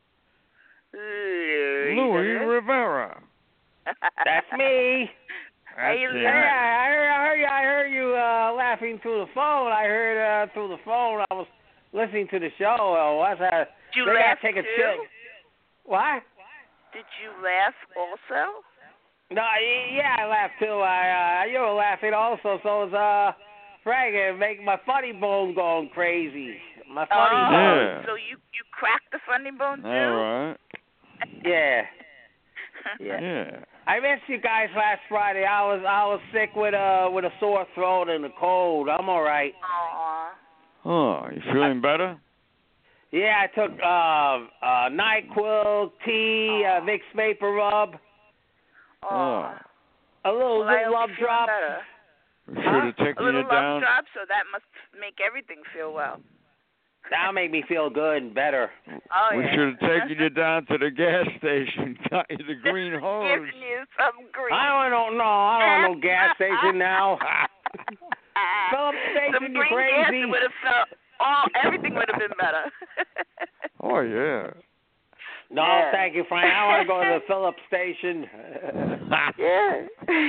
C: Louis Rivera.
E: That's me.
C: That's
B: Hey,
C: him.
E: I heard you laughing through the phone. I heard through the phone. I was listening to the show. What's that?
B: Did you
E: They
B: laugh
E: gotta take a
B: too?
E: chill. What?
B: Did you laugh also?
E: No, yeah, I laughed too. You were laughing also, so was Frank. It make my funny bone going crazy. My funny bone.
C: Yeah.
B: So you cracked the funny bone too?
C: All right.
E: Yeah.
C: Yeah.
E: I missed you guys last Friday. I was sick with a sore throat and a cold. I'm all right.
B: Aw.
C: Oh, you feeling better?
E: Yeah, I took NyQuil, tea, Vicks Vapor Rub,
C: Oh.
E: a little
B: Well, I hope
E: love
B: you're
E: drop.
B: better.
C: We should have
B: A
C: taken
B: little
C: you down.
B: love drop, so that must make everything feel well.
E: That'll make me feel good and better.
B: Oh,
C: We
B: yeah.
C: should have taken you down to the gas station, got you the green hose.
B: Giving you some green.
E: I don't know. I don't want no gas station now. Phillips Station,
B: Some
E: you
B: green
E: crazy.
B: gas would have felt. Everything would have been better.
C: Oh, yeah.
E: No,
B: Yeah.
E: thank you, Frank. I want to go to the Phillips Station.
B: Yeah.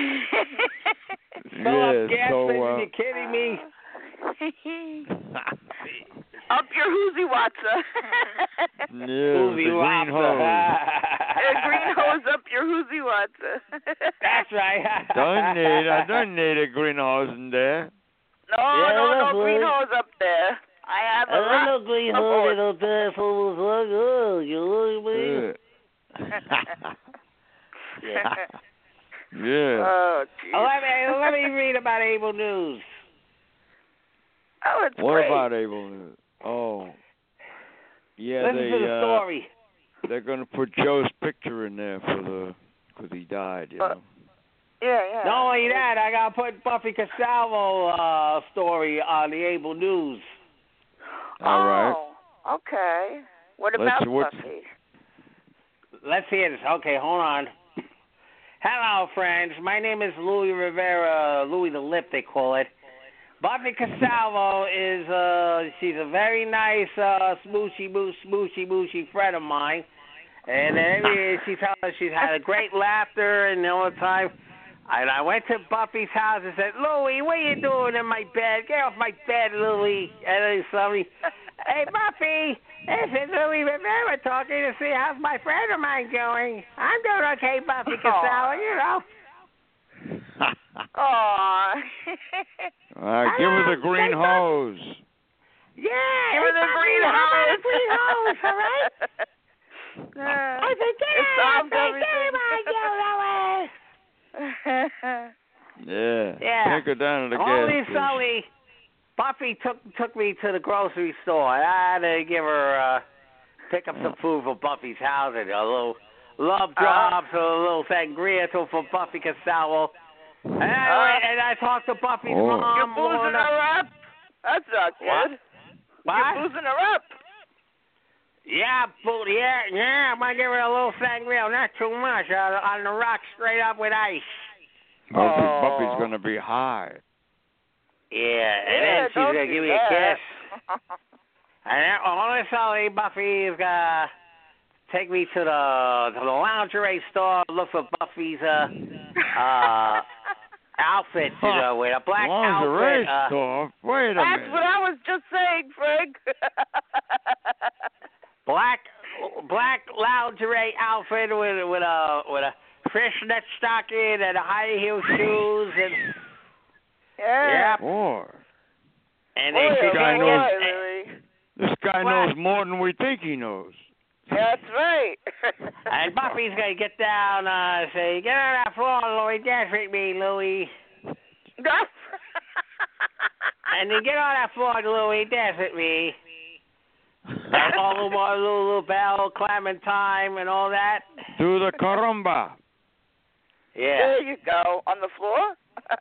E: Phillips gas
C: so,
E: station, you kidding me?
B: Up your hoozy watsa.
C: yeah, the green hose.
B: Green hose up your hoozy watsa.
E: That's right.
C: I don't need a green hose in there.
B: No green hose up there. I have a lot
E: green
B: of hose.
E: up there for you look at
C: Yeah. Yeah.
B: Oh, geez.
E: Let me read about Able News.
B: Oh, it's
C: What
B: great.
C: about Able News? Oh. Yeah,
E: Listen to the story.
C: They're going to put Joe's picture in there because he died, you know.
B: Yeah.
E: Not only that, I got to put Buffy Casalvo story on the Able News.
C: All right.
B: Oh, okay. What
C: Let's-
B: about
C: what's-
B: Buffy?
E: Let's hear this. Okay, hold on. Hello, friends. My name is Louis Rivera, Louis the Lip, they call it. Buffy Casalvo is, she's a very nice, smoochy friend of mine. And she tells us she's had a great laughter and all the time. And I went to Buffy's house and said, Louie, what are you doing in my bed? Get off my bed, Louie. And then somebody, hey, Buffy, this is Louis Rivera talking to see how's my friend of mine going. I'm doing okay, Buffy Casalvo, you know.
B: Aw.
C: Give her the green hose.
E: Yeah,
B: Give her the green hose.
E: green hose, all right? I said,
B: It solves everything.
C: Yeah. Take her down to the gas
E: Only
C: station.
E: Sully, Buffy took me to the grocery store. I had to give her pick up some food for Buffy's house and a little love drops, a little sangria for Buffy Casalvo. And I talked to Buffy's mom.
B: You're boozing her up? That's not good.
E: What?
B: You're boozing her up.
E: Yeah, I'm going to give her a little sangria, not too much, on the rocks straight up with ice.
C: Buffy's going to be high.
E: Yeah, and then she's going to give me a kiss. And then honestly, Buffy is going to take me to the lingerie store, look for Buffy's outfit, with a black
C: lingerie
E: outfit.
C: store? Wait a minute.
B: That's what I was just saying, Frank.
E: Black lingerie outfit with a fishnet stocking and high heel shoes and
B: Yeah.
C: Boy.
E: And
B: Boy,
E: then
B: Louie.
C: This guy knows more than we think he knows.
B: That's right.
E: and Buffy's gonna get down, say, get on that floor, Louie, dance with me, Louie. And then get on that floor, Louie, dance with me. And all of our Lulu Bell, Clementine, and all that.
C: Do the caramba.
E: Yeah.
B: There you go. On the floor?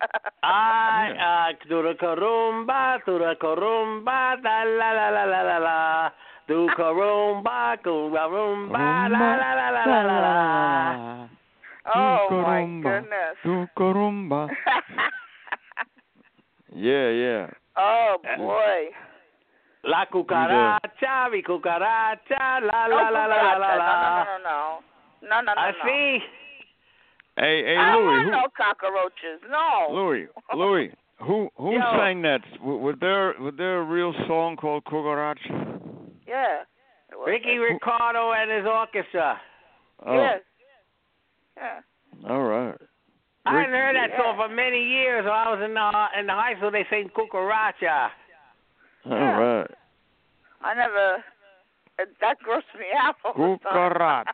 E: Do the carumba, da la la la la la la. Do carumba, la la la la la la.
B: Oh, my goodness.
C: Do carumba. Yeah.
B: Oh, boy.
E: La cucaracha, mi cucaracha, la la la la la la.
B: No.
E: I see.
C: Hey,
B: I don't
C: Louie.
B: want no cockroaches. No.
C: Louie, Who sang that? Was there a real song called Cucaracha?
B: Yeah.
E: Ricky Ricardo and his orchestra.
C: Oh.
B: Yes. Yeah.
C: All right.
E: I hadn't heard that song for many years. When I was in the high school, they sang Cucaracha.
C: All right.
B: I never. That grossed me out.
C: Cucaracha.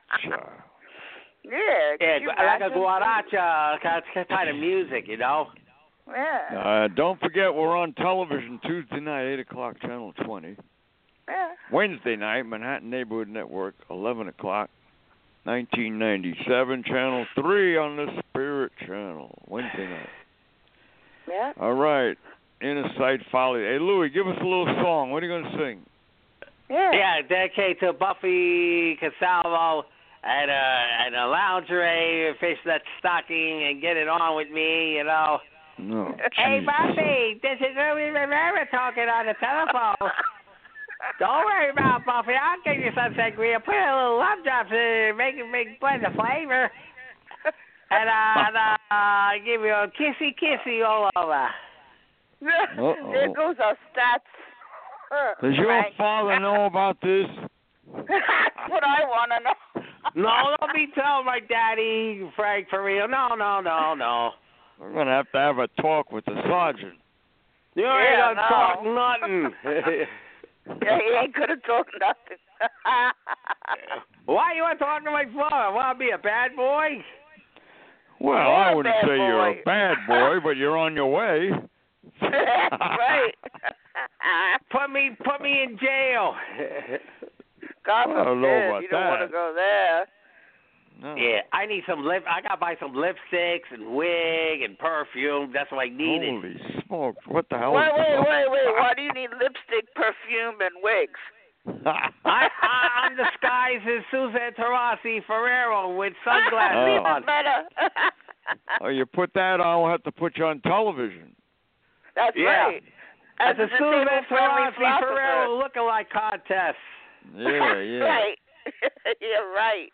B: Yeah.
E: Like a guaracha kind of music, you know.
B: Yeah.
C: Don't forget, we're on television Tuesday night, 8 o'clock, Channel 20.
B: Yeah.
C: Wednesday night, Manhattan Neighborhood Network, 11 o'clock, 1997, Channel 3 on the Spirit Channel, Wednesday night.
B: Yeah.
C: All right. Inner Sight Folly. Hey, Louie, give us a little song. What are you going to sing?
B: Yeah.
E: Dedicated to Buffy Casalvo and a lingerie, fishnet stocking, and get it on with me, you know.
C: No.
E: Hey,
C: Jesus.
E: Buffy, this is Louie Rivera talking on the telephone. Don't worry about Buffy. I'll give you some sangria. Put a little love drops in it, make it blend the flavor. And I'll give you a kissy all over.
B: There goes our stats.
C: Does your father know about this?
B: That's what I want to know.
E: No, don't be telling my daddy, Frank, for real. No.
C: We're going to have a talk with the sergeant.
E: You ain't gonna talk nothing.
B: Yeah, he ain't gonna talk nothing.
E: Why you want to talk to my father? Want to be a bad boy?
C: Well, I wouldn't say you're a bad boy, but you're on your way.
B: Right.
E: Put me in jail.
B: God
C: I don't know
B: forbid,
C: about
B: you don't
C: that.
B: want to go there.
C: No.
E: Yeah, I need some I gotta buy some lipsticks and wig and perfume. That's what I need.
C: Holy smokes! What the hell?
B: Wait. Why do you need lipstick, perfume, and wigs?
E: I'm disguised as Susan Tarasi Ferrero with sunglasses on.
B: Better.
C: Oh, you put that on, we'll have to put you on television.
B: That's right.
E: As a Susan Tarasi Ferrero look-alike contest.
C: Yeah.
B: Right. You're right.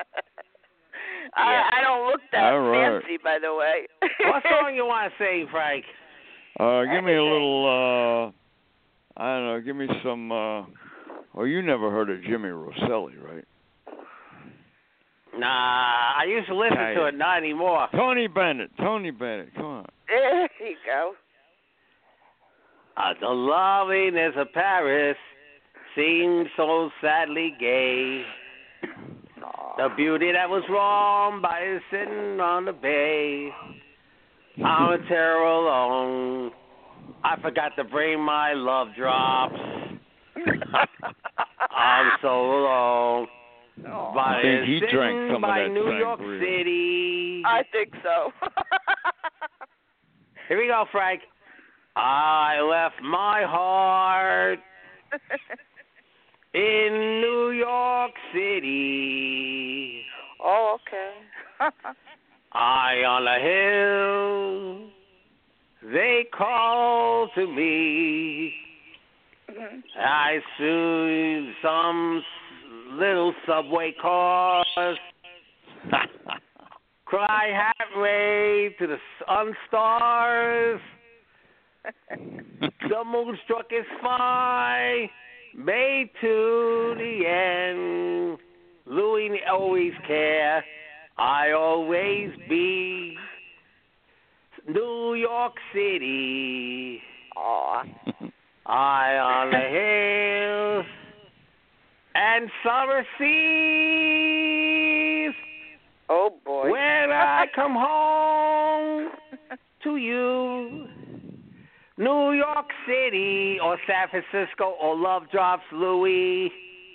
B: I don't look that fancy, by the way.
E: What song you want to sing, Frank?
C: Give me a little, I don't know, give me some, you never heard of Jimmy Rosselli, right?
E: Nah, I used to listen to it, not anymore.
C: Tony Bennett, come on.
B: There you go.
E: The loveliness of Paris seems so sadly gay. The beauty that was wrong by sitting on the bay. I'm a terror alone. I forgot to bring my love drops. I'm so alone.
C: I think he drank some of that
E: New York
C: sangria.
E: City.
B: I think so.
E: Here we go, Frank. I left my heart in New York City.
B: Oh, okay.
E: I on a hill, they call to me. I soon some little subway cars cry halfway to the sun stars. The moon struck its spy, made to the end. Louis always care, I always be. New York City.
B: Aw.
E: I on the hills and summer seas.
B: Oh, boy.
E: When I come home to you, New York City or San Francisco or Love Drops, Louis.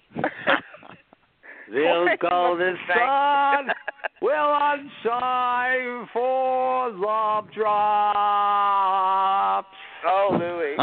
E: The golden sun will shine for Love Drops.
B: Oh, Louis.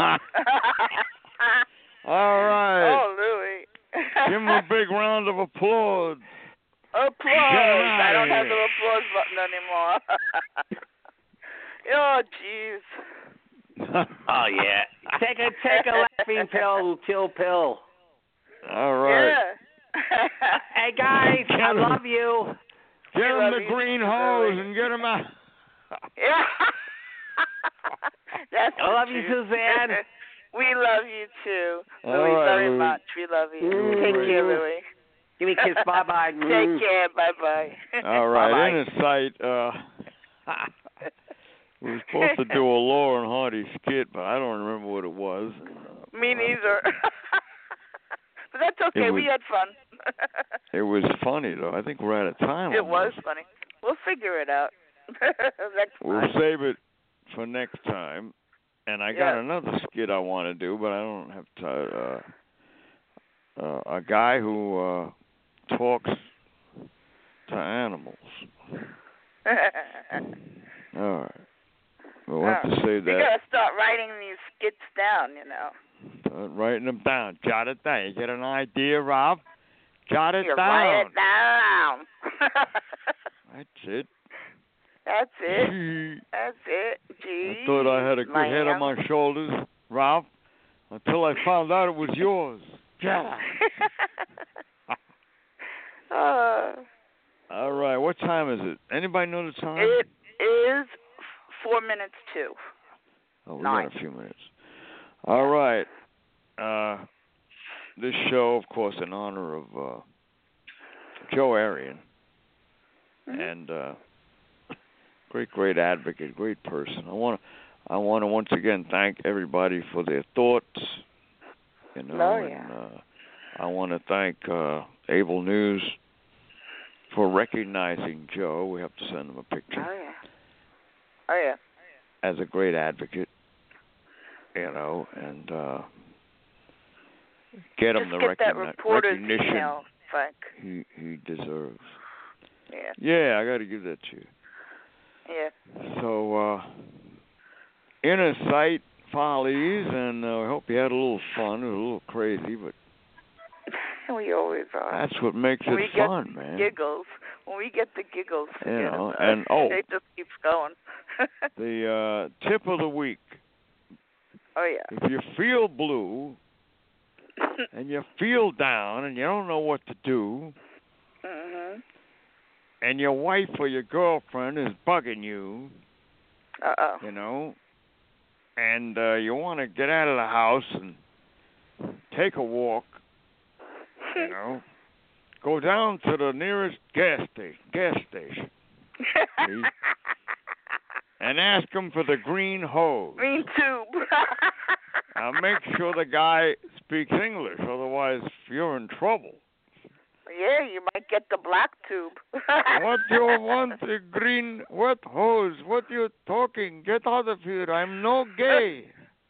C: All right.
B: Oh, Louis.
C: Give him a big round of applause.
B: Applause. I don't have the applause button anymore. Oh, jeez.
E: Oh, yeah. Take a laughing pill, chill pill.
C: All right.
B: Yeah.
E: Hey, guys, I love you.
C: Get him the green hose and get him out.
B: Yeah. That's
E: I love you,
B: truth.
E: Suzanne.
B: We love you too,
C: All
B: Louie,
C: right,
B: very
C: Louie.
B: much. We love you. Take care, Louie.
E: Give me a kiss. Bye-bye.
B: Take care. Bye-bye.
C: All right,
E: Bye-bye.
C: Inner Sight. We were supposed to do a Laura and Hardy skit, but I don't remember what it was.
B: Me neither. But that's okay. We had fun.
C: It was funny, though. I think we're out of time.
B: It was funny. We'll figure it out.
C: We'll save it for next time. And I got another skit I want to do, but I don't have time. A guy who talks to animals. All right. We'll have to save that.
B: You got to start writing these skits down, you know.
C: Start writing them down. Jot it down. You get an idea, Rob? Jot it down.
B: Write it down.
C: That's it.
B: That's it. That's it. Gee,
C: I thought I had a good head on my shoulders, Rob, until I found out it was yours. Yeah. All right. What time is it? Anybody know the time?
B: It is 4 minutes to.
C: Oh, we
B: 9.
C: got a few minutes. All right. This show, of course, in honor of Joe Arion. And great advocate, great person. I want to once again thank everybody for their thoughts. You know, and I want to thank Able News for recognizing Joe. We have to send him a picture.
B: Oh yeah.
C: As a great advocate, you know, and get him the recognition
B: email, Frank.
C: he deserves.
B: Yeah.
C: Yeah, I got to give that to you.
B: Yeah.
C: So, Inner Sight Follies, and I hope you had a little fun. It was a little crazy, but
B: we always are.
C: That's what makes it fun, man.
B: Giggles. When we get the giggles,
C: you know, and
B: it just keeps going.
C: The tip of the week.
B: Oh yeah.
C: If you feel blue and you feel down and you don't know what to do, and your wife or your girlfriend is bugging you, you know, and you want to get out of the house and take a walk, you know, go down to the nearest gas station, please, and ask them for the green hose.
B: Green tube.
C: Now make sure the guy speaks English, otherwise you're in trouble.
B: Yeah, you might get the black tube.
C: What do you want, a green wet hose? What are you talking? Get out of here. I'm no gay.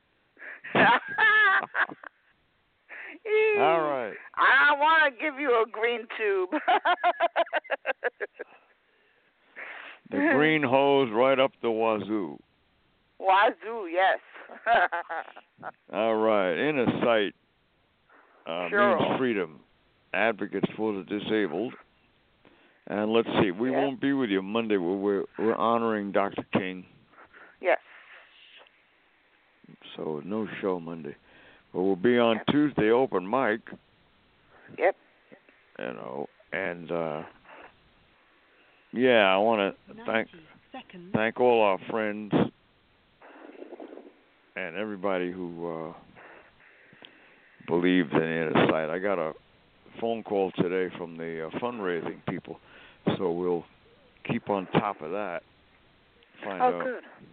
C: All right.
B: I want to give you a green tube.
C: The green hose right up the wazoo.
B: Wazoo, yes.
C: All right. Inner Sight means freedom. Advocates for the disabled. And let's see, we won't be with you Monday. We're honoring Dr. King.
B: Yes.
C: So no show Monday. But we'll be on Tuesday, open mic.
B: Yep.
C: You know, and I want to thank all our friends and everybody who believes in Inner Sight. I got a phone call today from the fundraising people, so we'll keep on top of that. Find out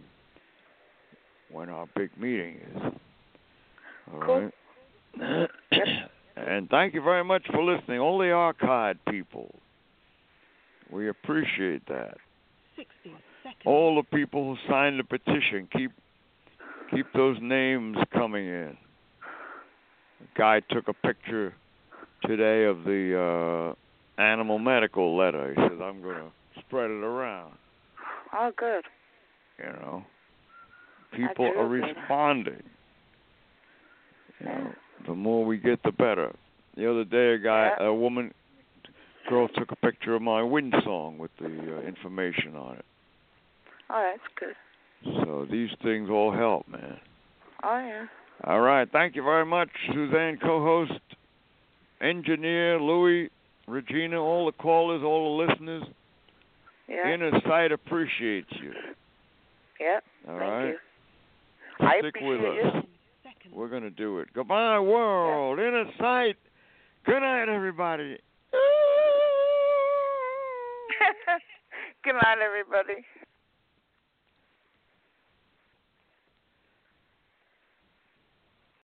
C: when our big meeting is. All right. And thank you very much for listening. All the archive people, we appreciate that.
A: 60 seconds.
C: All the people who signed the petition, keep those names coming in. A guy took a picture today of the animal medical letter. He says, I'm going to spread it around.
B: Oh, good.
C: You know, people are responding. You know, the more we get, the better. The other day, a girl took a picture of my wind song with the information on it.
B: Oh, that's good.
C: So these things all help, man.
B: Oh, yeah.
C: All right. Thank you very much, Suzanne, co-host, engineer, Louie, Regina, all the callers, all the listeners.
B: Yeah.
C: Inner Sight appreciates you.
B: Yeah.
C: All
B: Thank
C: right.
B: you. I
C: Stick with
B: appreciate
C: us.
B: you.
C: We're going to do it. Goodbye, world. In a sight. Good night, everybody.
B: Good night, everybody.